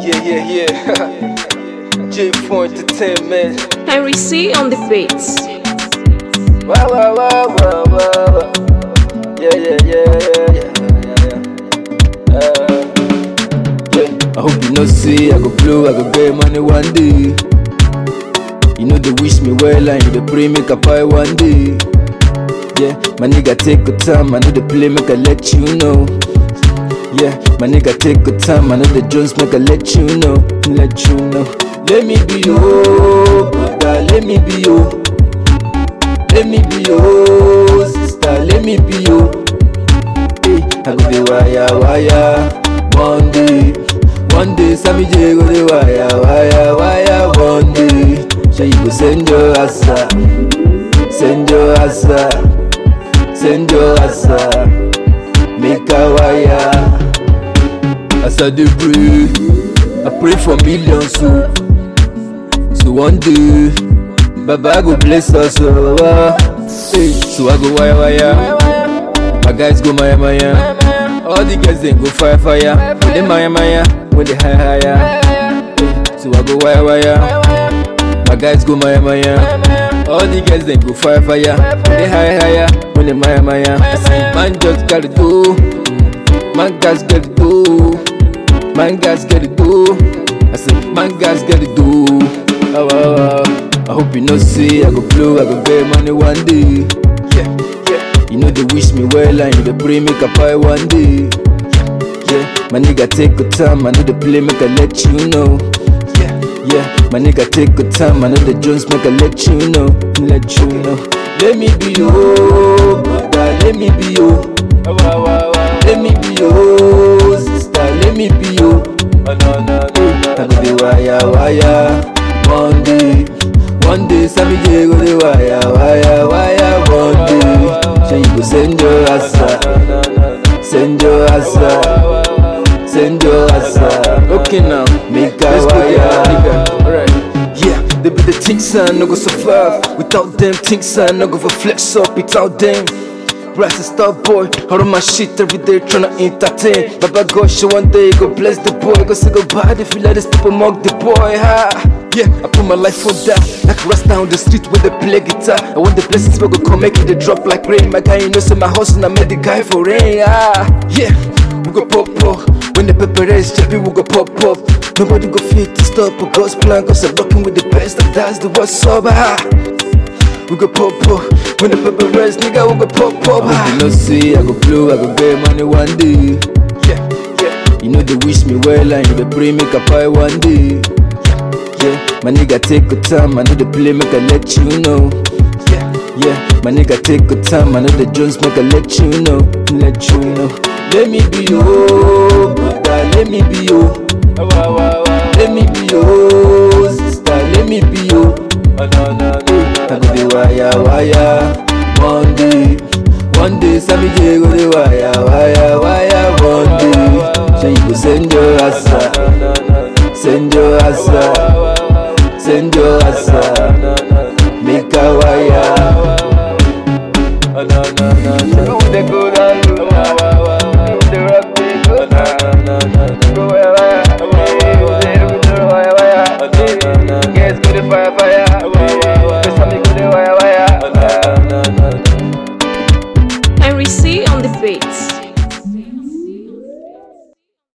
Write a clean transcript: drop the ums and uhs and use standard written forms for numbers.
Yeah. J4 Entertainment. Henry C on the beats. Wow. Yeah. I hope you know see I go blow, I go get money one day. You know they wish me well and you they pray make a pie one day. Yeah, my nigga take good time, I know the play make I let you know. Yeah, my nigga take good time, I know the Jones make I let you know. Let me be your brother, let me be your. Let me be your sister, let me be your. Hey, I go the wire. One day, Sammy J go the wire. One day, so you go send your assa, make a wire. As I do pray, I pray for millions so one day, Baba go bless us. Hey, so I go wire. My guys go maya. All the girls then go fire. When they maya, when they higher. Hey, so I go wire. My guys go maya. All the girls then go fire. When they higher, when they maya. I say man just gotta do, man guys gotta do, man guys gotta do. I say man guys gotta do. I hope you know see I go blow, I go get money one day. Yeah. You know they wish me well and you they pray make a pie one day. Yeah, my nigga take good time, I know the play make I let you know. Yeah, my nigga take good time, I know the Jones make I let you know. Let me be your brother, let me be your. Let me be your sister, let me be your. I go the wire. One day, Sammy J go the wire. One day, so you go send your assa. Okay now, make a wire. Alright. Yeah, they be the things I no go survive. Without them things I no go for flex up. Without them, rise a star boy. Out of my shit every day tryna entertain. Baba gosh, one day go bless the boy. Go say goodbye if you let these people mock the boy. Yeah, I put my life on that. Like a rust down the street with the play guitar. I want the blessings will go come make it drop like rain. My guy, you know, say my house and I made the guy for rain. Yeah, we go pop. When the pepper is chappy, we go pop. Nobody go fit to stop a God's plan. Cause I'm rocking with the best, and that's the what's up. We go pop. When the pepper is nigga, we go pop. I hope you know see I go blow, I go get money one day. Yeah. You know they wish me well and you they pray make a pie one day. Yeah, my nigga take good time, I know the play make I let you know. Yeah, my nigga take good time, I know the Jones make I let you know. Let me be your brother, let me be your. Let me be your sister, let me be your. I go the wire. One day, Sammy J go the wire. One day, so you go send your assa.